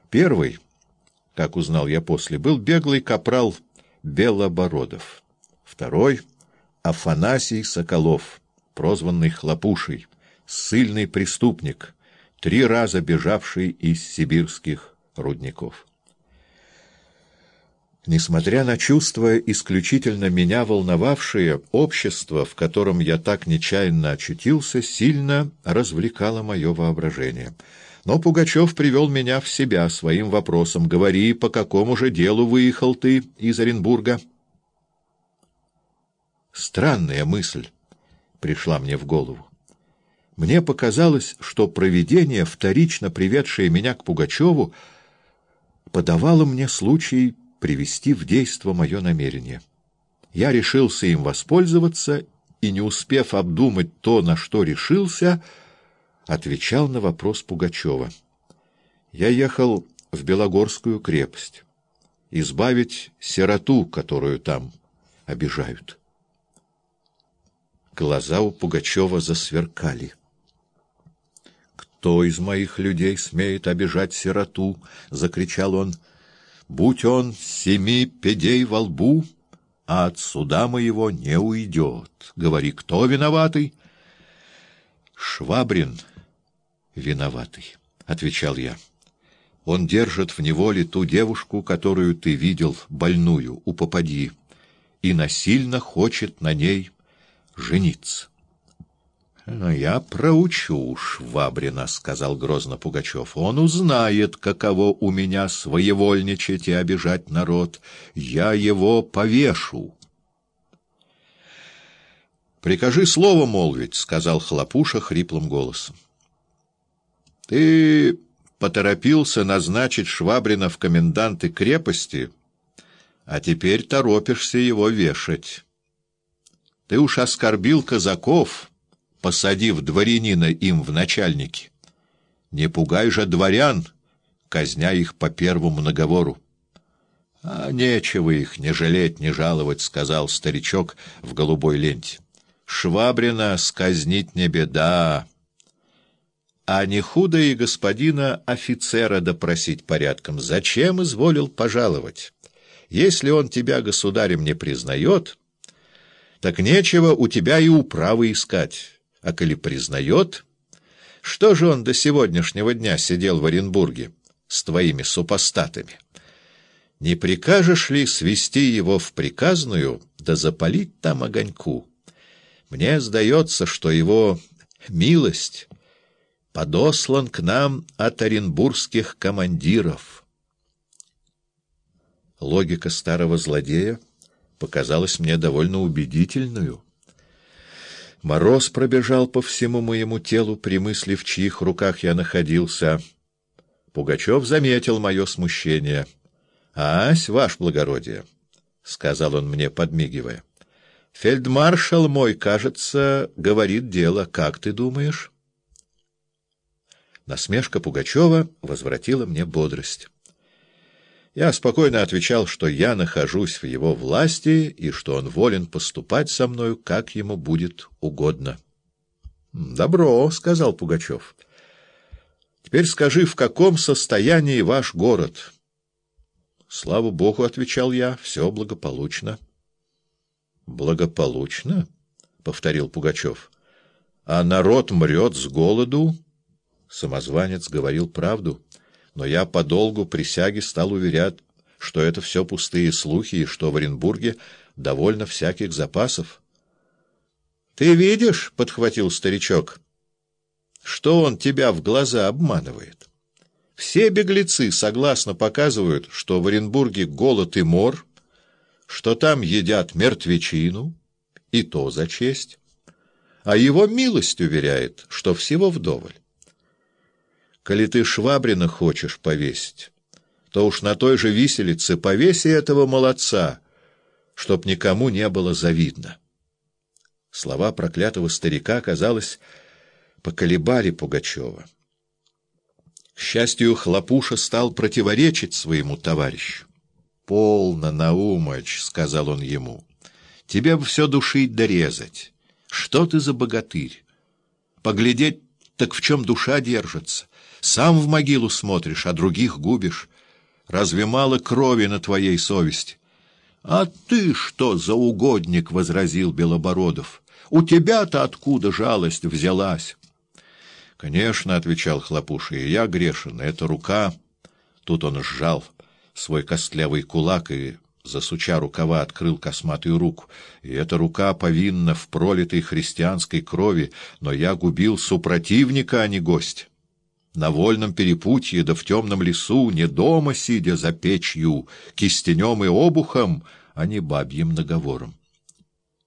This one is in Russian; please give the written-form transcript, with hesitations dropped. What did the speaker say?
Первый, как узнал я после, был беглый капрал Белобородов. Второй — Афанасий Соколов, прозванный Хлопушей, ссыльный преступник, 3 раза бежавший из сибирских рудников. Несмотря на чувства, исключительно меня волновавшие, общество, в котором я так нечаянно очутился, сильно развлекало мое воображение. Но Пугачев привел меня в себя своим вопросом: «Говори, по какому же делу выехал ты из Оренбурга?» Странная мысль пришла мне в голову. Мне показалось, что провидение, вторично приведшее меня к Пугачеву, подавало мне случай привести в действо мое намерение. Я решился им воспользоваться и, не успев обдумать то, на что решился, отвечал на вопрос Пугачева. Я ехал в Белогорскую крепость избавить сироту, которую там обижают. Глаза у Пугачева засверкали. «Кто из моих людей смеет обижать сироту?» — закричал он. «Будь он 7 пядей во лбу, а от суда моего не уйдет. Говори, кто виноватый?» «Швабрин виноватый», — отвечал я. «Он держит в неволе ту девушку, которую ты видел, больную, у попадьи, и насильно хочет на ней жениться». «Я проучу Швабрина», — сказал грозно Пугачев. «Он узнает, каково у меня своевольничать и обижать народ. Я его повешу». «Прикажи слово молвить», — сказал Хлопуша хриплым голосом. «Ты поторопился назначить Швабрина в коменданты крепости, а теперь торопишься его вешать. Ты уж оскорбил казаков, посадив дворянина им в начальники. Не пугай же дворян, казня их по первому наговору». «А нечего их не жалеть, не жаловать», — сказал старичок в голубой ленте. «Швабрина сказнить не беда, а не худо и господина офицера допросить порядком. Зачем изволил пожаловать? Если он тебя государем не признает, так нечего у тебя и управы искать. А коли признает, что же он до сегодняшнего дня сидел в Оренбурге с твоими супостатами? Не прикажешь ли свести его в приказную, да запалить там огоньку? Мне сдается, что его милость подослан к нам от оренбургских командиров». Логика старого злодея показалась мне довольно убедительную. Мороз пробежал по всему моему телу при мысли, в чьих руках я находился. Пугачев заметил мое смущение. «Ась, ваше благородие», — сказал он мне, подмигивая, — «фельдмаршал мой, кажется, говорит дело. Как ты думаешь?» Насмешка Пугачева возвратила мне бодрость. Я спокойно отвечал, что я нахожусь в его власти и что он волен поступать со мною, как ему будет угодно. «Добро», — сказал Пугачев. «Теперь скажи, в каком состоянии ваш город?» «Слава Богу», — отвечал я, — «все благополучно». «Благополучно?» — повторил Пугачев. «А народ мрет с голоду?» Самозванец говорил правду. Но я по долгу присяги стал уверять, что это все пустые слухи и что в Оренбурге довольно всяких запасов. «Ты видишь, — подхватил старичок, — что он тебя в глаза обманывает. Все беглецы согласно показывают, что в Оренбурге голод и мор, что там едят мертвечину, и то за честь, а его милость уверяет, что всего вдоволь. Коли ты Швабрина хочешь повесить, то уж на той же виселице повеси этого молодца, чтоб никому не было завидно». Слова проклятого старика, казалось, поколебали Пугачева. К счастью, Хлопуша стал противоречить своему товарищу. «Полно, Наумыч, — сказал он ему, — тебе бы все душить да резать. Что ты за богатырь? Поглядеть, так в чем душа держится. Сам в могилу смотришь, а других губишь. Разве мало крови на твоей совести? — А ты что за угодник? — возразил Белобородов. — У тебя-то откуда жалость взялась? — Конечно, — отвечал Хлопуша, — и я грешен. Это рука... Тут он сжал свой костлявый кулак и, засуча рукава, открыл косматую руку. И эта рука повинна в пролитой христианской крови, но я губил супротивника, а не гость. На вольном перепутье, да в темном лесу, не дома сидя за печью, кистенем и обухом, а не бабьим наговором.